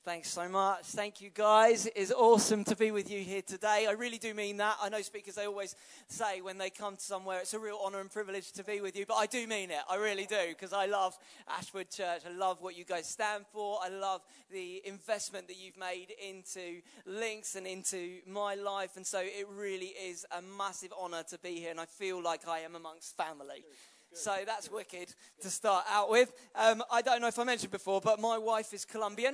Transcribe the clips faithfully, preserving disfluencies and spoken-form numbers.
Thanks so much. Thank you, guys. It is awesome to be with you here today. I really do mean that. I know speakers, they always say when they come to somewhere, it's a real honor and privilege to be with you. But I do mean it. I really do, because I love Ashwood Church. I love what you guys stand for. I love the investment that you've made into Links and into my life. And so it really is a massive honor to be here. And I feel like I am amongst family. So that's wicked to start out with. Um, I don't know if I mentioned before, but my wife is Colombian.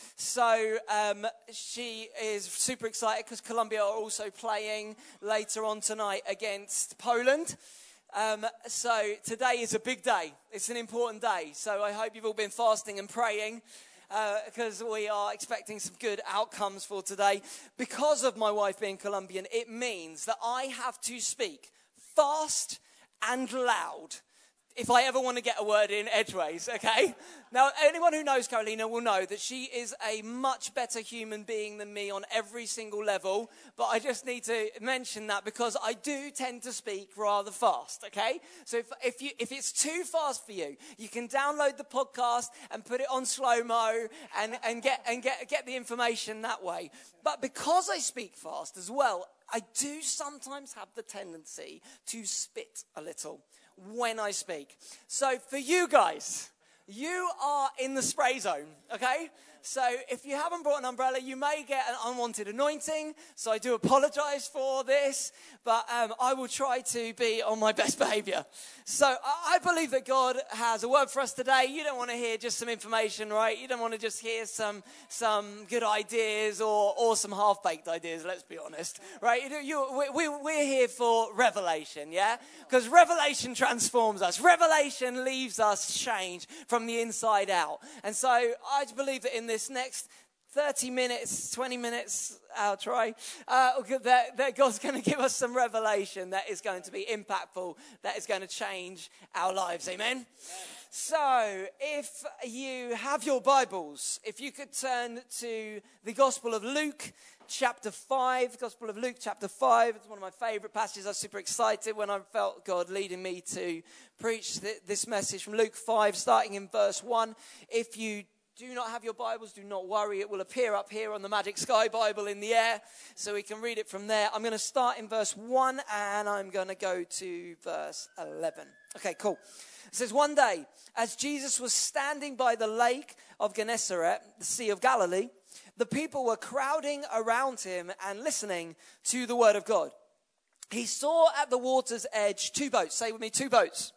So um, she is super excited because Colombia are also playing later on tonight against Poland. Um, so today is a big day. It's an important day. So I hope you've all been fasting and praying because uh, we are expecting some good outcomes for today. Because of my wife being Colombian, it means that I have to speak fast and loud if I ever want to get a word in edgeways, okay? Now, anyone who knows Carolina will know that she is a much better human being than me on every single level, but I just need to mention that because I do tend to speak rather fast, okay? So if if you if it's too fast for you, you can download the podcast and put it on slow-mo and, and get and get get the information that way. But because I speak fast as well, I do sometimes have the tendency to spit a little when I speak. So for you guys, you are in the spray zone, okay? So if you haven't brought an umbrella, you may get an unwanted anointing. So I do apologize for this, but um, I will try to be on my best behavior. So I believe that God has a word for us today. You don't want to hear just some information, right? You don't want to just hear some some good ideas or, or some half-baked ideas, let's be honest, right? You, you, we, we're here for revelation, yeah? Because revelation transforms us. Revelation leaves us changed from the inside out. And so I believe that in this next thirty minutes, twenty minutes, I'll try, uh, that, that God's going to give us some revelation that is going to be impactful, that is going to change our lives. Amen? Amen. So if you have your Bibles, if you could turn to the Gospel of Luke, chapter five, Gospel of Luke, chapter five. It's one of my favorite passages. I was super excited when I felt God leading me to preach th- this message from Luke five, starting in verse one. If you do not have your Bibles, do not worry. It will appear up here on the Magic Sky Bible in the air, so we can read it from there. I'm going to start in verse one, and I'm going to go to verse eleven. Okay, cool. It says, one day, as Jesus was standing by the lake of Gennesaret, the Sea of Galilee, the people were crowding around him and listening to the word of God. He saw at the water's edge two boats. Say with me, two boats.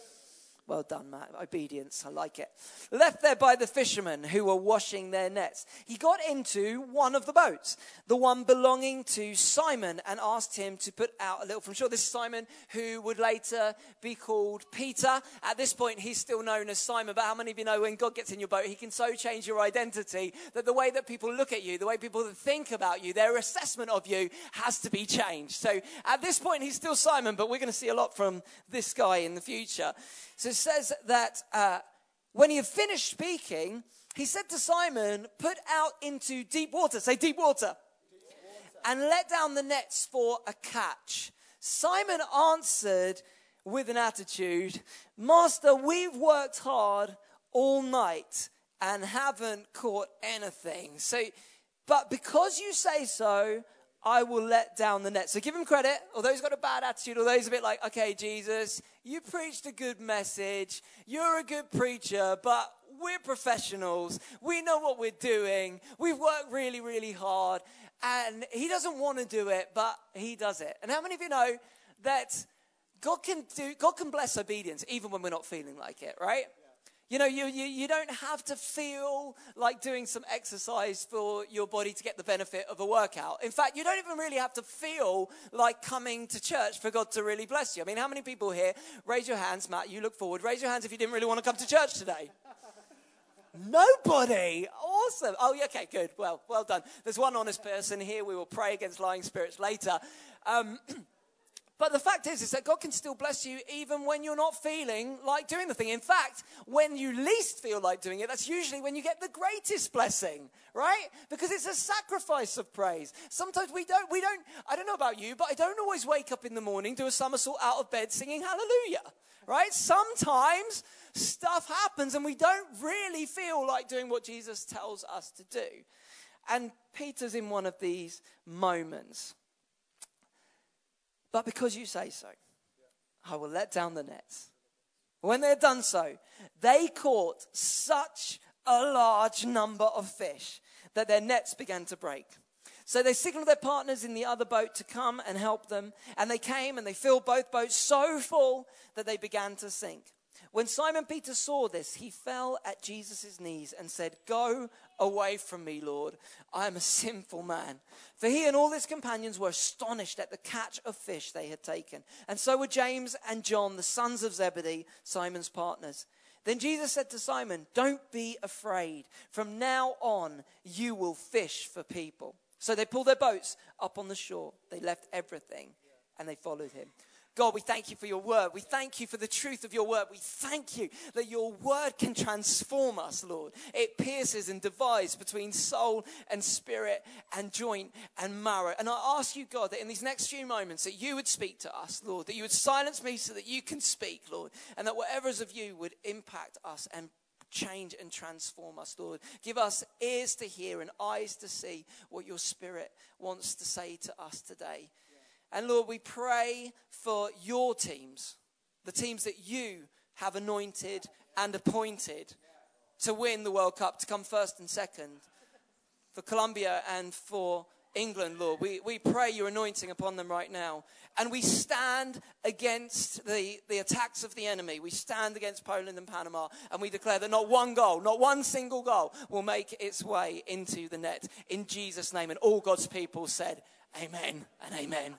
Well done, Matt. Obedience. I like it. Left there by the fishermen who were washing their nets. He got into one of the boats, the one belonging to Simon, and asked him to put out a little from shore. This is Simon, who would later be called Peter. At this point, he's still known as Simon. But how many of you know when God gets in your boat, he can so change your identity that the way that people look at you, the way people think about you, their assessment of you has to be changed. So at this point, he's still Simon, but we're going to see a lot from this guy in the future. So it says that uh, when he had finished speaking, he said to Simon, put out into deep water. Say deep water. Deep water. And let down the nets for a catch. Simon answered with an attitude, Master, we've worked hard all night and haven't caught anything. So, but because you say so, I will let down the net. So give him credit. Although he's got a bad attitude, although he's a bit like, okay, Jesus, you preached a good message. You're a good preacher, but we're professionals. We know what we're doing. We've worked really, really hard. And he doesn't want to do it, but he does it. And how many of you know that God can do, God can bless obedience even when we're not feeling like it, right? You know, you, you you don't have to feel like doing some exercise for your body to get the benefit of a workout. In fact, you don't even really have to feel like coming to church for God to really bless you. I mean, how many people here, raise your hands, Matt, you look forward, raise your hands if you didn't really want to come to church today. Nobody. Awesome. Oh, yeah, okay, good. Well, well done. There's one honest person here. We will pray against lying spirits later. Um But the fact is, is that God can still bless you even when you're not feeling like doing the thing. In fact, when you least feel like doing it, that's usually when you get the greatest blessing, right? Because it's a sacrifice of praise. Sometimes we don't, we don't, I don't know about you, but I don't always wake up in the morning, do a somersault out of bed singing hallelujah, right? Sometimes stuff happens and we don't really feel like doing what Jesus tells us to do. And Peter's in one of these moments. But because you say so, I will let down the nets. When they had done so, they caught such a large number of fish that their nets began to break. So they signaled their partners in the other boat to come and help them. And they came and they filled both boats so full that they began to sink. When Simon Peter saw this, he fell at Jesus' knees and said, "Go away from me, Lord. I am a sinful man." For he and all his companions were astonished at the catch of fish they had taken. And so were James and John, the sons of Zebedee, Simon's partners. Then Jesus said to Simon, "Don't be afraid. From now on, you will fish for people." So they pulled their boats up on the shore. They left everything and they followed him. God, we thank you for your word. We thank you for the truth of your word. We thank you that your word can transform us, Lord. It pierces and divides between soul and spirit and joint and marrow. And I ask you, God, that in these next few moments that you would speak to us, Lord, that you would silence me so that you can speak, Lord, and that whatever is of you would impact us and change and transform us, Lord. Give us ears to hear and eyes to see what your spirit wants to say to us today. And Lord, we pray for your teams, the teams that you have anointed and appointed to win the World Cup, to come first and second, for Colombia and for England, Lord. We, we pray your anointing upon them right now. And we stand against the, the attacks of the enemy. We stand against Poland and Panama. And we declare that not one goal, not one single goal will make its way into the net. In Jesus' name. And all God's people said, amen and amen.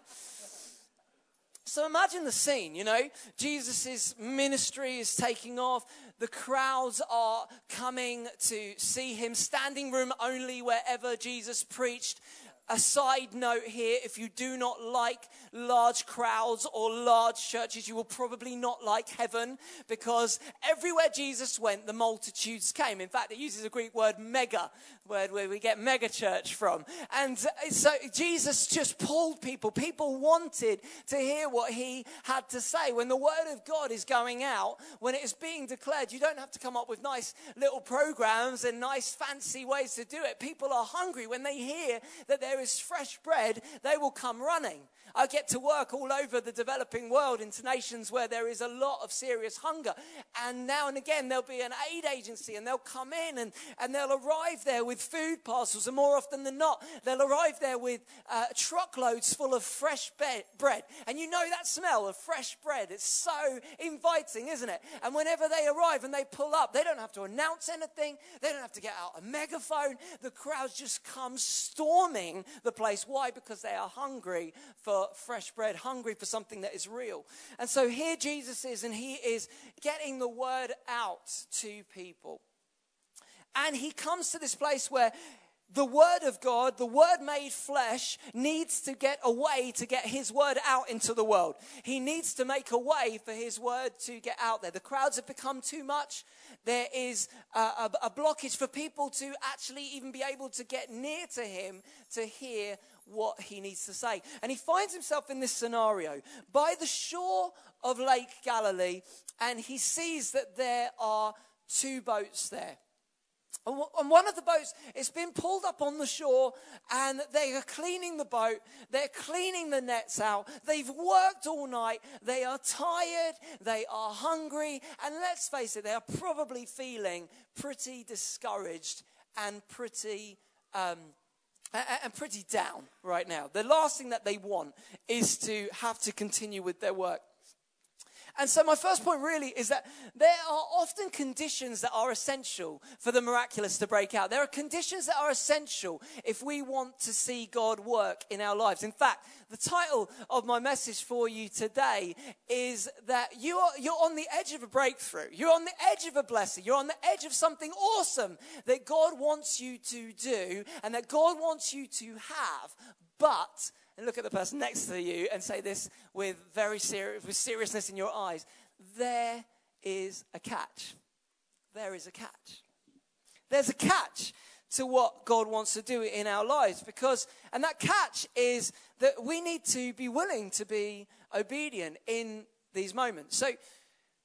So imagine the scene, you know, Jesus' ministry is taking off. The crowds are coming to see him, standing room only wherever Jesus preached. A side note here, if you do not like large crowds or large churches, you will probably not like heaven, because everywhere Jesus went, the multitudes came. In fact, it uses a Greek word, mega, word where we get mega church from. And so Jesus just pulled people. People wanted to hear what he had to say. When the word of God is going out, when it is being declared, you don't have to come up with nice little programs and nice fancy ways to do it. People are hungry. When they hear that there is fresh bread, they will come running. I get to work all over the developing world into nations where there is a lot of serious hunger. And now and again, there'll be an aid agency and they'll come in and, and they'll arrive there with food parcels. And more often than not, they'll arrive there with uh, truckloads full of fresh be- bread. And you know that smell of fresh bread. It's so inviting, isn't it? And whenever they arrive and they pull up, they don't have to announce anything. They don't have to get out a megaphone. The crowds just come storming the place. Why? Because they are hungry for fresh bread, hungry for something that is real. And so here Jesus is, and he is getting the word out to people. And he comes to this place where the word of God, the word made flesh, needs to get a way to get his word out into the world. He needs to make a way for his word to get out there. The crowds have become too much. There is a, a, a blockage for people to actually even be able to get near to him to hear what he needs to say. And he finds himself in this scenario by the shore of Lake Galilee, and he sees that there are two boats there. And one of the boats, it's been pulled up on the shore, and they are cleaning the boat. They're cleaning the nets out. They've worked all night. They are tired. They are hungry. And let's face it, they are probably feeling pretty discouraged and pretty um, and pretty down right now. The last thing that they want is to have to continue with their work. And so my first point really is that there are often conditions that are essential for the miraculous to break out. There are conditions that are essential if we want to see God work in our lives. In fact, the title of my message for you today is that you are, you're on the edge of a breakthrough. You're on the edge of a blessing. You're on the edge of something awesome that God wants you to do and that God wants you to have, but... And look at the person next to you and say this with very serious, with seriousness in your eyes. There is a catch. There is a catch. There's a catch to what God wants to do in our lives, because, and that catch is that we need to be willing to be obedient in these moments. So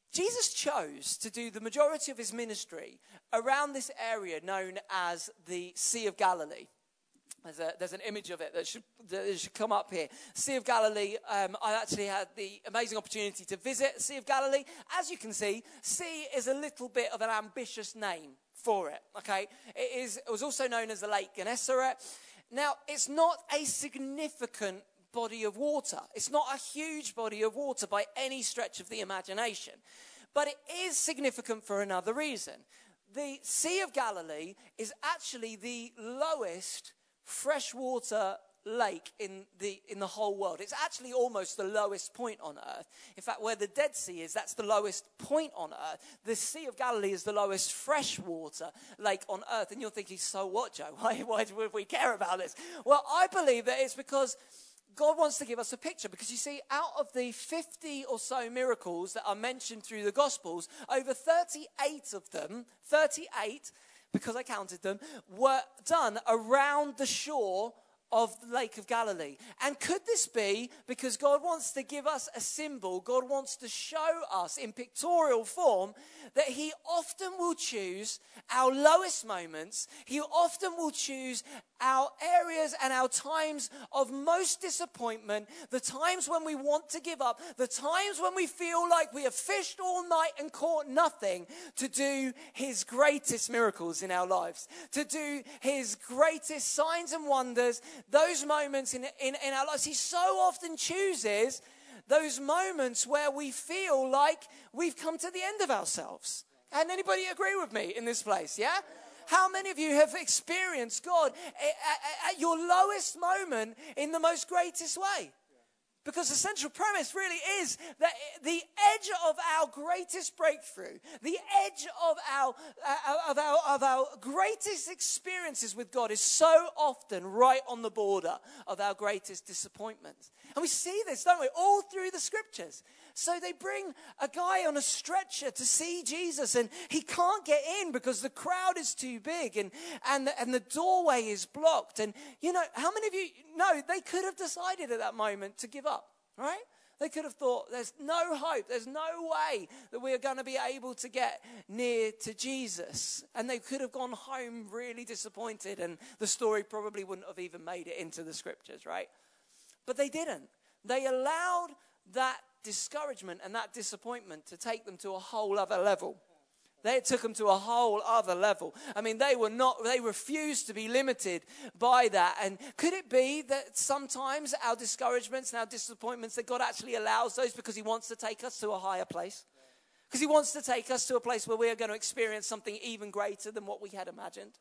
Jesus chose to do the majority of his ministry around this area known as the Sea of Galilee. There's, a, there's an image of it that should, that should come up here. Sea of Galilee, um, I actually had the amazing opportunity to visit Sea of Galilee. As you can see, sea is a little bit of an ambitious name for it, okay? It, is, it was also known as the Lake Gennesaret. Now, it's not a significant body of water. It's not a huge body of water by any stretch of the imagination. But it is significant for another reason. The Sea of Galilee is actually the lowest freshwater lake in the in the whole world. It's actually almost the lowest point on earth. In fact, where the Dead Sea is, that's the lowest point on earth. The Sea of Galilee is the lowest freshwater lake on earth. And you're thinking, so what, Joe? Why, why would we care about this? Well, I believe that it's because God wants to give us a picture, because you see, out of the fifty or so miracles that are mentioned through the Gospels, over thirty-eight of them, thirty-eight, because I counted them, were done around the shore of the Lake of Galilee. And could this be because God wants to give us a symbol, God wants to show us in pictorial form that he often will choose our lowest moments, he often will choose our areas and our times of most disappointment, the times when we want to give up, the times when we feel like we have fished all night and caught nothing, to do his greatest miracles in our lives, to do his greatest signs and wonders. Those moments in, in, in our lives, he so often chooses those moments where we feel like we've come to the end of ourselves. And anybody agree with me in this place, yeah? How many of you have experienced God at, at your lowest moment in the most greatest way? Because the central premise really is that the edge of our greatest breakthrough, the edge of our, uh, of our, of our greatest experiences with God is so often right on the border of our greatest disappointments. And we see this, don't we, all through the scriptures. So they bring a guy on a stretcher to see Jesus, and he can't get in because the crowd is too big, and, and, the, and the doorway is blocked. And, you know, how many of you know they could have decided at that moment to give up, right? They could have thought, there's no hope, there's no way that we are going to be able to get near to Jesus. And they could have gone home really disappointed, and the story probably wouldn't have even made it into the scriptures, right? But they didn't. They allowed that discouragement and that disappointment to take them to a whole other level. They took them to a whole other level. I mean, they were not, they refused to be limited by that. And could it be that sometimes our discouragements and our disappointments, that God actually allows those because he wants to take us to a higher place? Because he wants to take us to a place where we are going to experience something even greater than what we had imagined.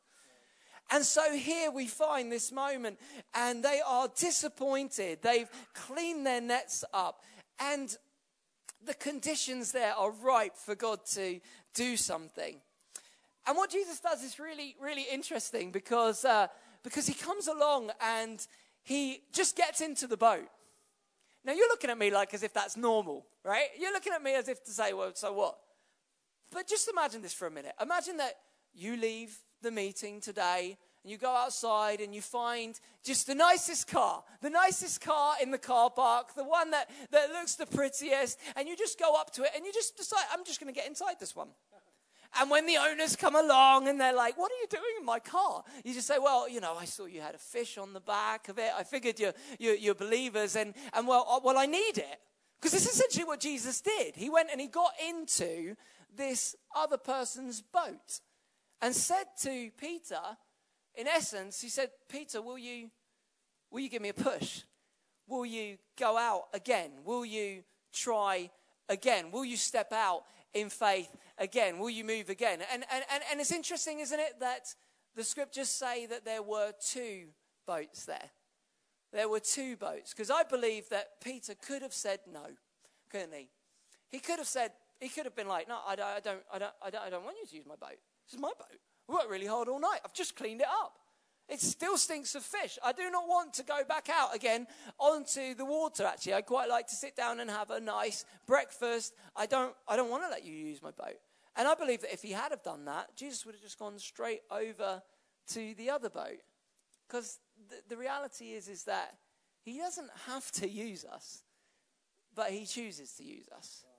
And so here we find this moment, and they are disappointed. They've cleaned their nets up, and the conditions there are ripe for God to do something. And what Jesus does is really, really interesting, because uh, because he comes along and he just gets into the boat. Now, you're looking at me like as if that's normal, right? You're looking at me as if to say, well, so what? But just imagine this for a minute. Imagine that you leave the meeting today, and you go outside and you find just the nicest car, the nicest car in the car park, the one that, that looks the prettiest, and you just go up to it and you just decide, I'm just going to get inside this one. And when the owners come along and they're like, what are you doing in my car? You just say, well, you know, I saw you had a fish on the back of it. I figured you're, you're, you're believers, and, and well, well, I need it. Because this is essentially what Jesus did. He went and he got into this other person's boat and said to Peter, in essence, he said, Peter, will you, will you give me a push? Will you go out again? Will you try again? Will you step out in faith again? Will you move again? And, and, and, and it's interesting, isn't it, that the scriptures say that there were two boats there. There were two boats. Because I believe that Peter could have said no, couldn't he? He could have said, he could have been like, no, I don't, I don't, I don't, I don't, I don't want you to use my boat. This is my boat. We worked really hard all night. I've just cleaned it up. It still stinks of fish. I do not want to go back out again onto the water, actually. I quite like to sit down and have a nice breakfast. I don't, I don't want to let you use my boat. And I believe that if he had have done that, Jesus would have just gone straight over to the other boat. Because the, the reality is, is that he doesn't have to use us, but he chooses to use us.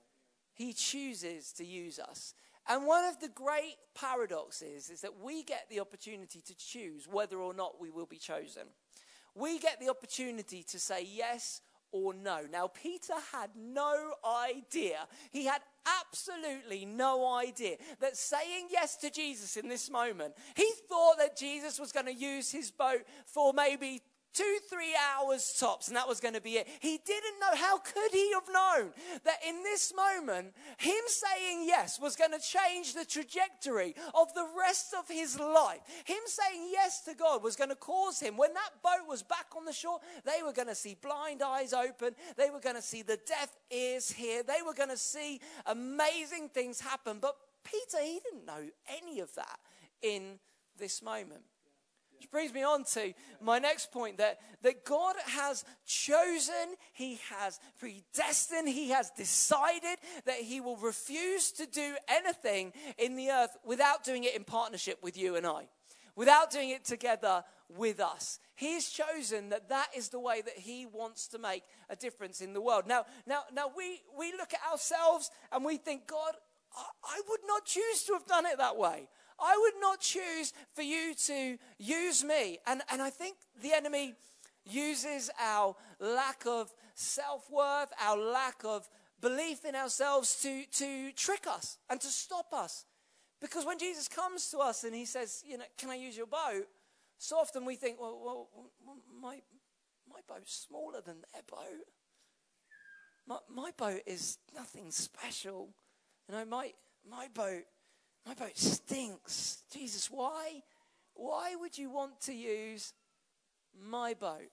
he chooses to use us. And one of the great paradoxes is that we get the opportunity to choose whether or not we will be chosen. We get the opportunity to say yes or no. Now, Peter had no idea. He had absolutely no idea that saying yes to Jesus in this moment, he thought that Jesus was going to use his boat for maybe two, three hours tops, and that was going to be it. He didn't know. How could he have known that in this moment, him saying yes was going to change the trajectory of the rest of his life? Him saying yes to God was going to cause him, when that boat was back on the shore, they were going to see blind eyes open. They were going to see the deaf ears hear. They were going to see amazing things happen. But Peter, he didn't know any of that in this moment. Which brings me on to my next point, that, that God has chosen, he has predestined, he has decided that he will refuse to do anything in the earth without doing it in partnership with you and I, without doing it together with us. He's chosen that that is the way that he wants to make a difference in the world. Now, now, now we, we look at ourselves and we think, God, I, I would not choose to have done it that way. I would not choose for you to use me. And, and I think the enemy uses our lack of self-worth, our lack of belief in ourselves to, to trick us and to stop us. Because when Jesus comes to us and he says, you know, can I use your boat? So often we think, well, well my, my boat's smaller than their boat. My, my boat is nothing special. You know, my, my boat... My boat stinks. Jesus, why? Why would you want to use my boat?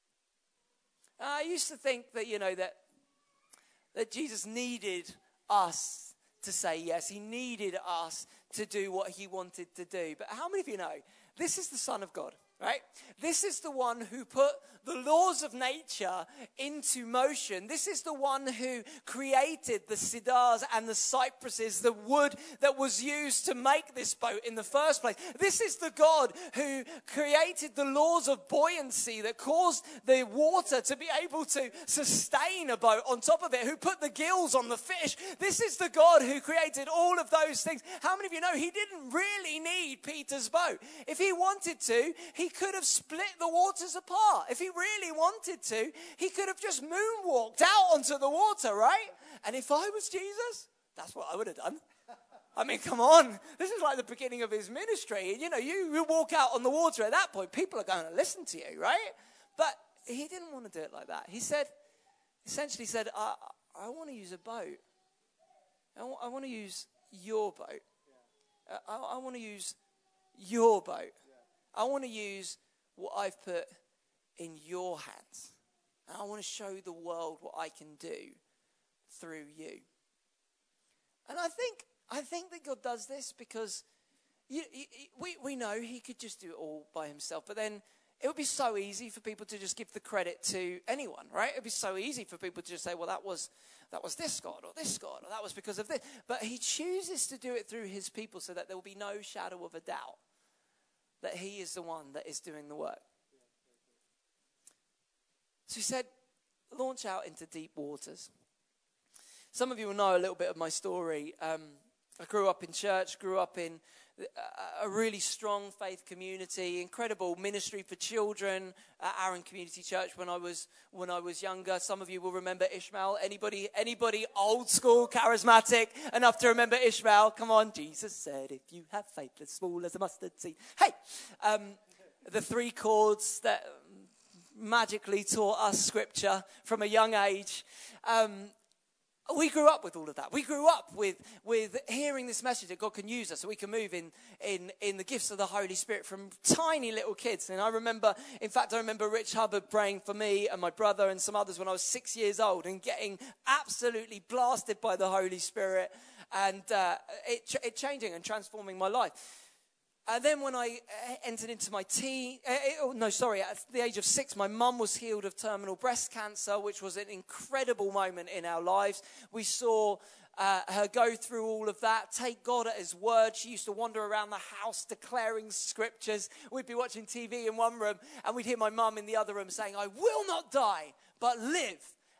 I used to think that, you know, that, that Jesus needed us to say yes. He needed us to do what he wanted to do. But how many of you know, this is the Son of God, right? This is the one who put the laws of nature into motion. This is the one who created the cedars and the cypresses, the wood that was used to make this boat in the first place. This is the God who created the laws of buoyancy that caused the water to be able to sustain a boat on top of it, who put the gills on the fish. This is the God who created all of those things. How many of you know he didn't really need Peter's boat? If he wanted to, he could have split the waters apart. If he really wanted to, he could have just moonwalked out onto the water, right? And if I was Jesus, that's what I would have done. I mean, come on. This is like the beginning of his ministry. You know, you, you walk out on the water at that point, people are going to listen to you, right? But he didn't want to do it like that. He said, essentially said, I, I want to use a boat. I, w- I want to use your boat. Uh, I, I want to use your boat. I want to use what I've put in your hands. And I want to show the world what I can do through you. And I think I think that God does this because you, you, we, we know he could just do it all by himself. But then it would be so easy for people to just give the credit to anyone, right? It would be so easy for people to just say, well, that was that was this God or this God, or that was because of this. But he chooses to do it through his people so that there will be no shadow of a doubt that he is the one that is doing the work. So he said, launch out into deep waters. Some of you will know a little bit of my story. Um, I grew up in church, grew up in a really strong faith community, incredible ministry for children at Aaron Community Church when I was when I was younger. Some of you will remember Ishmael. Anybody anybody old school, charismatic enough to remember Ishmael? Come on, Jesus said, if you have faith as small as a mustard seed. Hey, um, the three chords that magically taught us scripture from a young age. Um, We grew up with all of that. We grew up with, with hearing this message that God can use us so we can move in, in, in the gifts of the Holy Spirit from tiny little kids. And I remember, in fact, I remember Rich Hubbard praying for me and my brother and some others when I was six years old and getting absolutely blasted by the Holy Spirit and uh, it, it changing and transforming my life. And then when I entered into my teen, uh, oh, no, sorry, at the age of six, my mum was healed of terminal breast cancer, which was an incredible moment in our lives. We saw uh, her go through all of that, take God at his word. She used to wander around the house declaring scriptures. We'd be watching T V in one room, and we'd hear my mum in the other room saying, I will not die, but live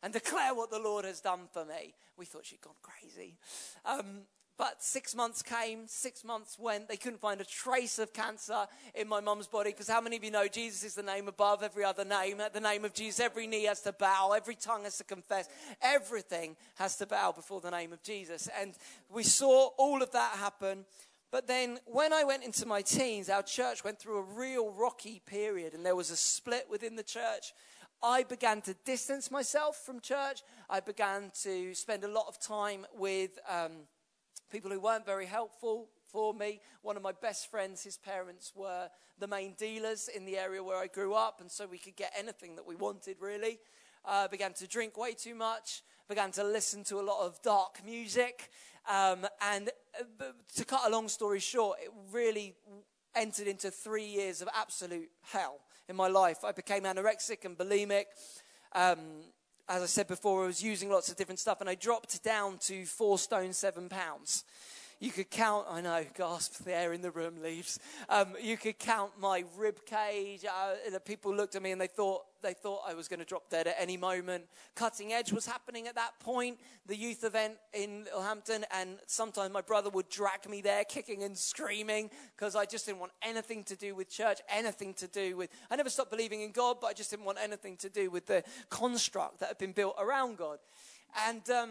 and declare what the Lord has done for me. We thought she'd gone crazy. Um, But six months came, six months went. They couldn't find a trace of cancer in my mum's body, because how many of you know Jesus is the name above every other name? At the name of Jesus, every knee has to bow, every tongue has to confess, everything has to bow before the name of Jesus. And we saw all of that happen. But then when I went into my teens, our church went through a real rocky period, and there was a split within the church. I began to distance myself from church. I began to spend a lot of time with um, people who weren't very helpful for me. One of my best friends, his parents were the main dealers in the area where I grew up, and so we could get anything that we wanted, really. Uh, began to drink way too much, began to listen to a lot of dark music, um, and uh, to cut a long story short, it really entered into three years of absolute hell in my life. I became anorexic and bulimic. Um, As I said before, I was using lots of different stuff, and I dropped down to four stone, seven pounds. You could count, I know, gasp, the air in the room leaves. Um, you could count my rib cage. Uh, the people looked at me and they thought they thought I was going to drop dead at any moment. Cutting Edge was happening at that point, the youth event in Littlehampton, and sometimes my brother would drag me there kicking and screaming because I just didn't want anything to do with church, anything to do with, I never stopped believing in God, but I just didn't want anything to do with the construct that had been built around God. And um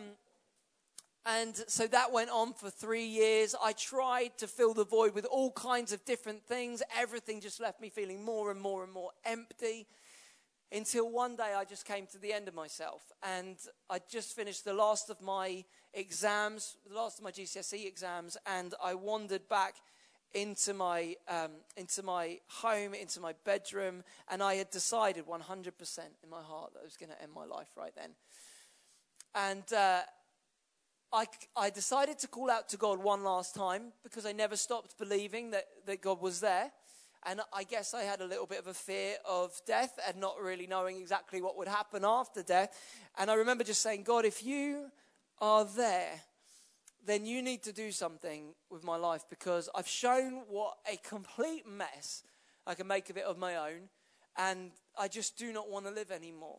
And so that went on for three years. I tried to fill the void with all kinds of different things. Everything just left me feeling more and more and more empty, until one day I just came to the end of myself. And I just finished the last of my exams, the last of my G C S E exams, and I wandered back into my um, into my home, into my bedroom, and I had decided one hundred percent in my heart that I was going to end my life right then. And uh I, I decided to call out to God one last time, because I never stopped believing that, that God was there. And I guess I had a little bit of a fear of death and not really knowing exactly what would happen after death. And I remember just saying, God, if you are there, then you need to do something with my life, because I've shown what a complete mess I can make of it of my own, and I just do not want to live anymore.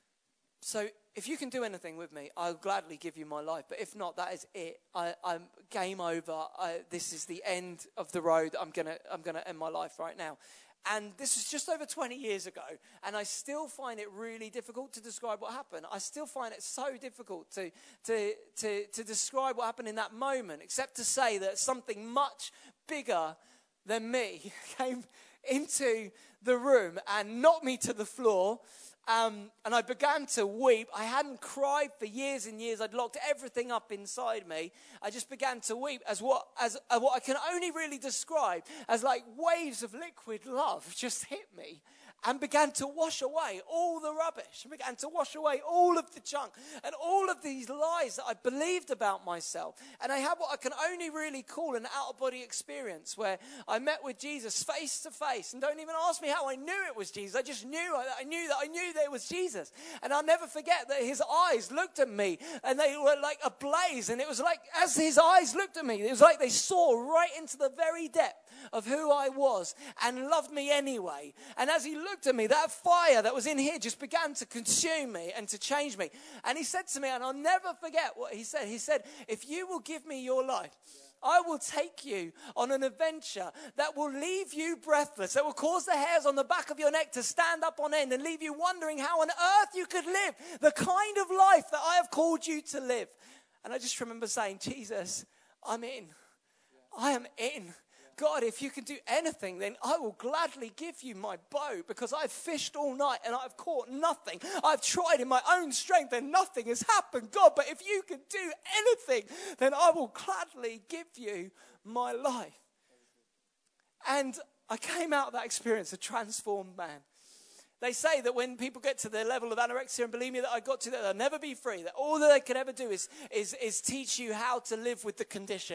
So if you can do anything with me, I'll gladly give you my life. But if not, that is it. I, I'm game over. I, this is the end of the road. I'm gonna, I'm gonna end my life right now. And this was just over twenty years ago, and I still find it really difficult to describe what happened. I still find it so difficult to to to, to describe what happened in that moment, except to say that something much bigger than me came into the room and knocked me to the floor. Um, and I began to weep. I hadn't cried for years and years. I'd locked everything up inside me. I just began to weep as what as uh, what I can only really describe as like waves of liquid love just hit me and began to wash away all the rubbish, and began to wash away all of the junk and all of these lies that I believed about myself. And I had what I can only really call an out-of-body experience, where I met with Jesus face to face. And don't even ask me how I knew it was Jesus. I just knew, I knew that I knew that it was Jesus. And I'll never forget that his eyes looked at me, and they were like ablaze. And it was like, as his eyes looked at me, it was like they saw right into the very depth of who I was and loved me anyway. And as he looked at me, that fire that was in here just began to consume me and to change me. And he said to me, and I'll never forget what he said. He said, if you will give me your life, I will take you on an adventure that will leave you breathless, that will cause the hairs on the back of your neck to stand up on end and leave you wondering how on earth you could live the kind of life that I have called you to live. And I just remember saying, Jesus, I'm in. I am in. God, if you can do anything, then I will gladly give you my boat, because I've fished all night and I've caught nothing. I've tried in my own strength and nothing has happened. God, but if you can do anything, then I will gladly give you my life. And I came out of that experience a transformed man. They say that when people get to the level of anorexia and bulimia that I got to, that they'll never be free, that all that they can ever do is, is, is teach you how to live with the condition.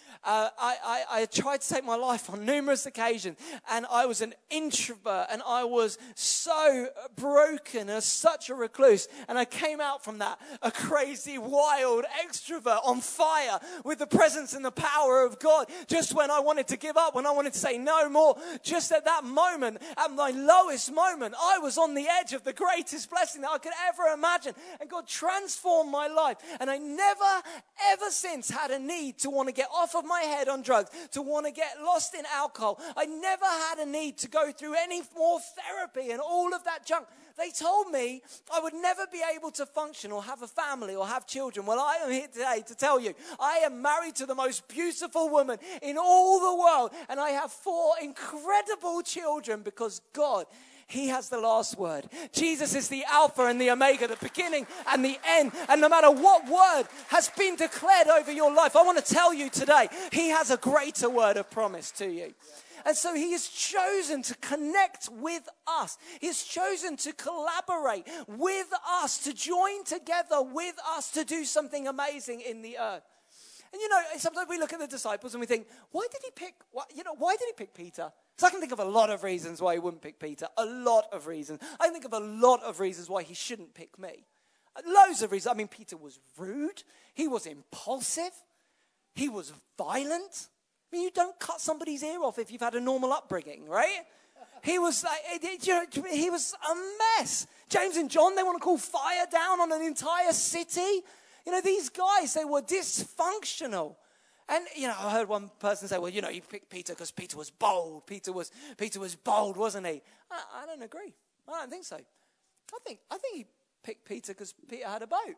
Uh, I, I, I tried to take my life on numerous occasions, and I was an introvert, and I was so broken and such a recluse. And I came out from that a crazy, wild extrovert on fire with the presence and the power of God. Just when I wanted to give up, when I wanted to say no more, just at that moment, at my lowest moment, I was on the edge of the greatest blessing that I could ever imagine. And God transformed my life. And I never, ever since had a need to want to get off of my head on drugs, to want to get lost in alcohol. I never had a need to go through any more therapy and all of that junk. They told me I would never be able to function or have a family or have children. Well, I am here today to tell you, I am married to the most beautiful woman in all the world, and I have four incredible children because God, He has the last word. Jesus is the Alpha and the Omega, the beginning and the end. And no matter what word has been declared over your life, I want to tell you today, He has a greater word of promise to you. And so He has chosen to connect with us. He has chosen to collaborate with us, to join together with us to do something amazing in the earth. And you know, sometimes we look at the disciples and we think, why did he pick, you know, why did he pick Peter? So I can think of a lot of reasons why he wouldn't pick Peter. A lot of reasons. I can think of a lot of reasons why he shouldn't pick me. Loads of reasons. I mean, Peter was rude. He was impulsive. He was violent. I mean, you don't cut somebody's ear off if you've had a normal upbringing, right? He was like, you know, he was a mess. James and John, they want to call fire down on an entire city. You know, these guys, they were dysfunctional. And, you know, I heard one person say, well, you know, you picked Peter because Peter was bold. Peter was Peter was bold, wasn't he? I, I don't agree. I don't think so. I think I think he picked Peter because Peter had a boat.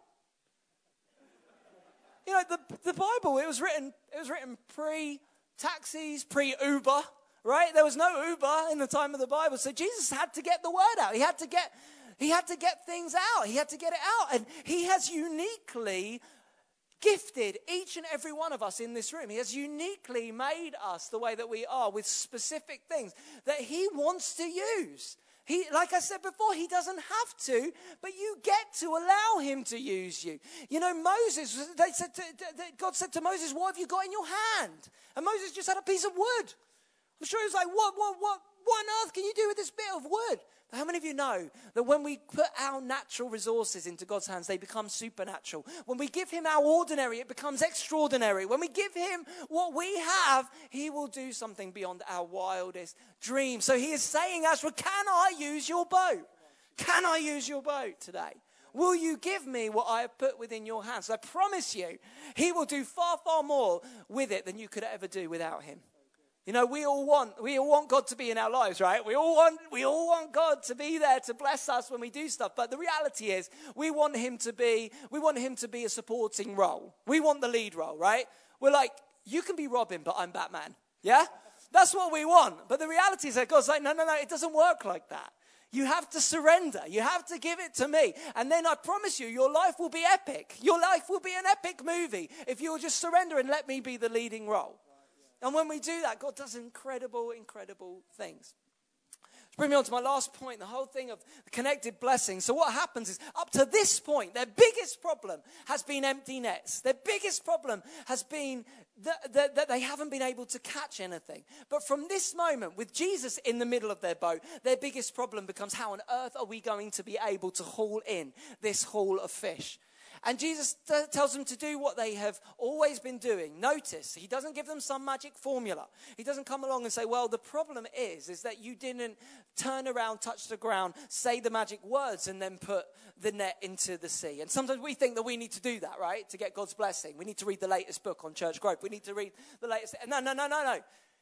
You know, the the Bible, it was written, it was written pre-taxis, pre-Uber, right? There was no Uber in the time of the Bible. So Jesus had to get the word out. He had to get He had to get things out. He had to get it out. And He has uniquely gifted each and every one of us in this room. He has uniquely made us the way that we are with specific things that He wants to use. He, like I said before, He doesn't have to, but you get to allow Him to use you. You know, Moses, they said to, God said to Moses, what have you got in your hand? And Moses just had a piece of wood. I'm sure he was like, what, what, what, what on earth can you do with this bit of wood? But how many of you know that when we put our natural resources into God's hands, they become supernatural? When we give Him our ordinary, it becomes extraordinary. When we give Him what we have, He will do something beyond our wildest dreams. So He is saying, Ashford, can I use your boat? Can I use your boat today? Will you give me what I have put within your hands? I promise you, He will do far, far more with it than you could ever do without Him. You know, we all want we all want God to be in our lives, right? We all want we all want God to be there to bless us when we do stuff. But the reality is, we want Him to be we want Him to be a supporting role. We want the lead role, right? We're like, you can be Robin, but I'm Batman. Yeah? That's what we want. But the reality is that God's like, no, no, no, it doesn't work like that. You have to surrender. You have to give it to me. And then I promise you, your life will be epic. Your life will be an epic movie if you'll just surrender and let me be the leading role. And when we do that, God does incredible, incredible things. Let's bring me on to my last point, the whole thing of connected blessings. So what happens is, up to this point, their biggest problem has been empty nets. Their biggest problem has been that, that, that they haven't been able to catch anything. But from this moment, with Jesus in the middle of their boat, their biggest problem becomes, how on earth are we going to be able to haul in this haul of fish? And Jesus t- tells them to do what they have always been doing. Notice, He doesn't give them some magic formula. He doesn't come along and say, well, the problem is, is that you didn't turn around, touch the ground, say the magic words, and then put the net into the sea. And sometimes we think that we need to do that, right, to get God's blessing. We need to read the latest book on Church Growth. We need to read the latest. No, no, no, no, no.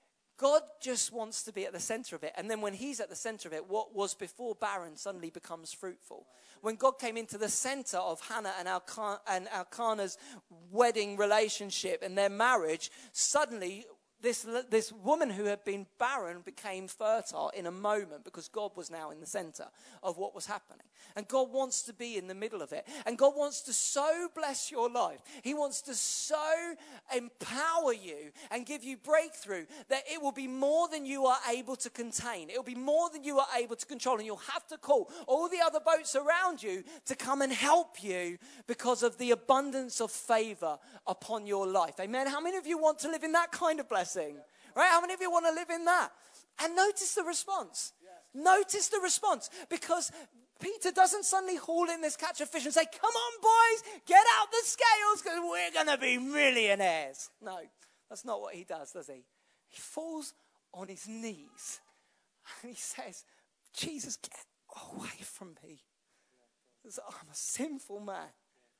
God just wants to be at the center of it. And then when He's at the center of it, what was before barren suddenly becomes fruitful. When God came into the center of Hannah and Elkanah, and Elkanah's wedding relationship and their marriage, suddenly This, this woman who had been barren became fertile in a moment because God was now in the center of what was happening. And God wants to be in the middle of it. And God wants to so bless your life. He wants to so empower you and give you breakthrough that it will be more than you are able to contain. It will be more than you are able to control. And you'll have to call all the other boats around you to come and help you because of the abundance of favor upon your life. Amen. How many of you want to live in that kind of blessing? Right? How many of you want to live in that? And notice the response. Yes. Notice the response. Because Peter doesn't suddenly haul in this catch of fish and say, come on, boys, get out the scales because we're going to be millionaires. No, that's not what he does, does he? He falls on his knees and he says, Jesus, get away from me. I'm a sinful man.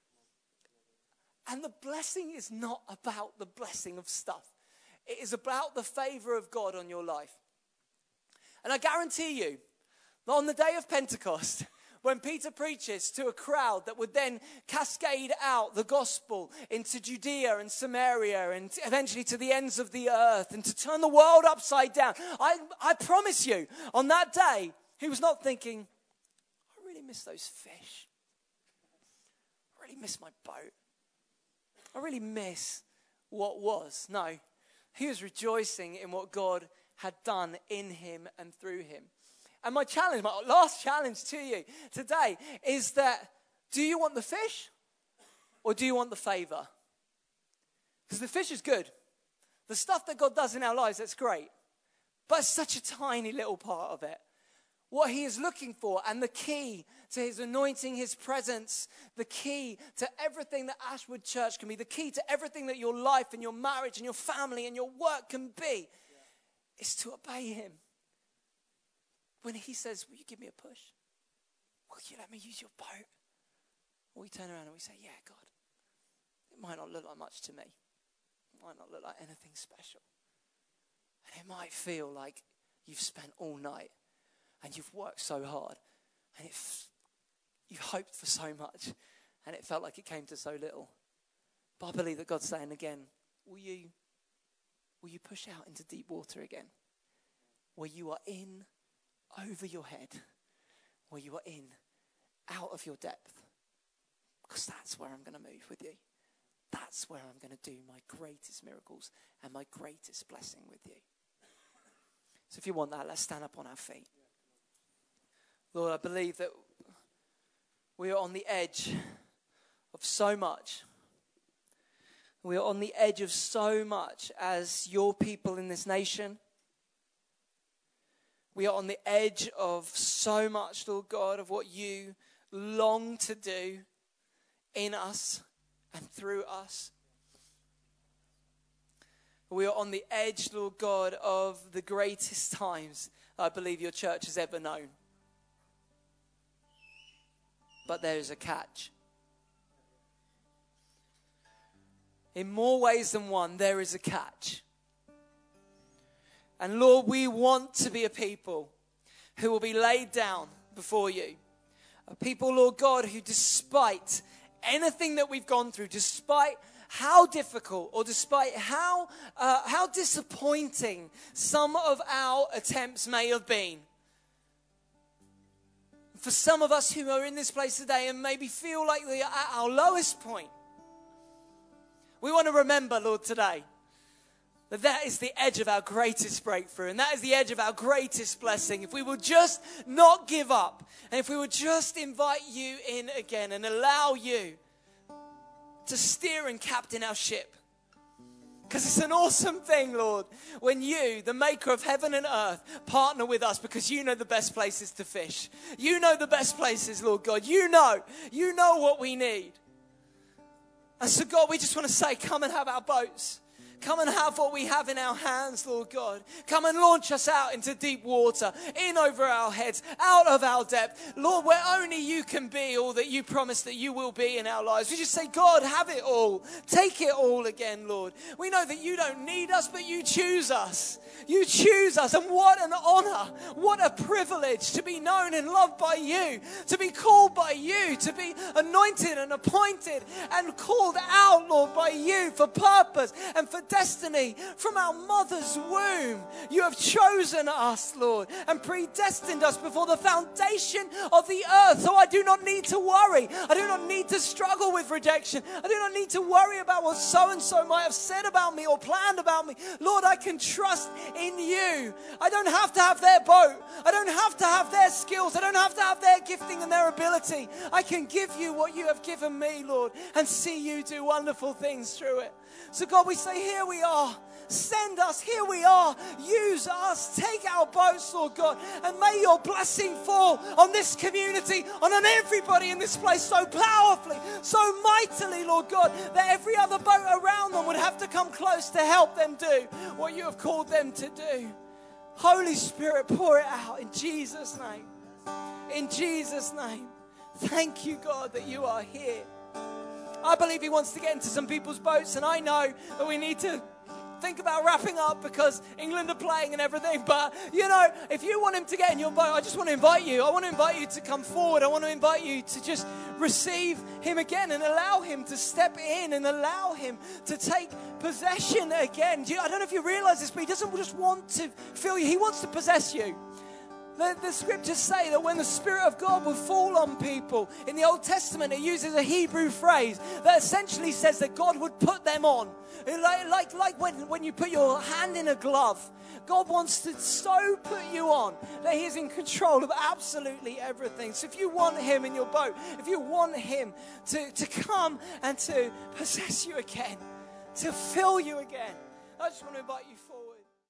And the blessing is not about the blessing of stuff. It is about the favor of God on your life. And I guarantee you that on the day of Pentecost, when Peter preaches to a crowd that would then cascade out the gospel into Judea and Samaria and eventually to the ends of the earth and to turn the world upside down, I, I promise you, on that day, he was not thinking, I really miss those fish. I really miss my boat. I really miss what was. No. He was rejoicing in what God had done in him and through him. And my challenge, my last challenge to you today is that, do you want the fish or do you want the favor? Because the fish is good. The stuff that God does in our lives, that's great. But it's such a tiny little part of it. What he is looking for and the key to his anointing, his presence, the key to everything that Ashwood Church can be, the key to everything that your life and your marriage and your family and your work can be, yeah. is to obey him. When he says, will you give me a push? Will you let me use your boat? Or we turn around and we say, yeah, God, it might not look like much to me. It might not look like anything special. And it might feel like you've spent all night and you've worked so hard, and it f- you hoped for so much, and it felt like it came to so little. But I believe that God's saying again, will you, will you push out into deep water again? Where you are in over your head, where you are in out of your depth. Because that's where I'm going to move with you. That's where I'm going to do my greatest miracles and my greatest blessing with you. So if you want that, let's stand up on our feet. Lord, I believe that we are on the edge of so much. We are on the edge of so much as your people in this nation. We are on the edge of so much, Lord God, of what you long to do in us and through us. We are on the edge, Lord God, of the greatest times I believe your church has ever known. But there is a catch. In more ways than one, there is a catch. And Lord, we want to be a people who will be laid down before you. A people, Lord God, who despite anything that we've gone through, despite how difficult or despite how, uh, how disappointing some of our attempts may have been, for some of us who are in this place today and maybe feel like we are at our lowest point, we want to remember, Lord, today, that that is the edge of our greatest breakthrough, and that is the edge of our greatest blessing. If we will just not give up, and if we would just invite you in again and allow you to steer and captain our ship. Because it's an awesome thing, Lord, when you, the maker of heaven and earth, partner with us because you know the best places to fish. You know the best places, Lord God. You know. You know what we need. And so, God, we just want to say, come and have our boats. Come and have what we have in our hands, Lord God. Come and launch us out into deep water, in over our heads, out of our depth. Lord, where only you can be all that you promised that you will be in our lives. We just say, God, have it all. Take it all again, Lord. We know that you don't need us, but you choose us. You choose us. And what an honor, what a privilege to be known and loved by you, to be called by you, to be anointed and appointed and called out, Lord, by you for purpose and for destiny from our mother's womb. You have chosen us, Lord, and predestined us before the foundation of the earth. So I do not need to worry. I do not need to struggle with rejection. I do not need to worry about what so-and-so might have said about me or planned about me. Lord, I can trust in you. I don't have to have their boat. I don't have to have their skills. I don't have to have their gifting and their ability. I can give you what you have given me, Lord, and see you do wonderful things through it. So God, we say, here we are. Send us, here we are. Use us. Take our boats, Lord God, and may your blessing fall on this community, on everybody in this place so powerfully, so mightily, Lord God, that every other boat around them would have to come close to help them do what you have called them to do. Holy Spirit, pour it out in Jesus' name. In Jesus' name. Thank you, God, that you are here. I believe he wants to get into some people's boats, and I know that we need to think about wrapping up because England are playing and everything. But, you know, if you want him to get in your boat, I just want to invite you. I want to invite you to come forward. I want to invite you to just receive him again and allow him to step in and allow him to take possession again. Do you, I don't know if you realize this, but he doesn't just want to fill you. He wants to possess you. The, the scriptures say that when the Spirit of God will fall on people, in the Old Testament it uses a Hebrew phrase that essentially says that God would put them on. Like, like, like when, when you put your hand in a glove, God wants to so put you on that he is in control of absolutely everything. So if you want him in your boat, if you want him to, to come and to possess you again, to fill you again, I just want to invite you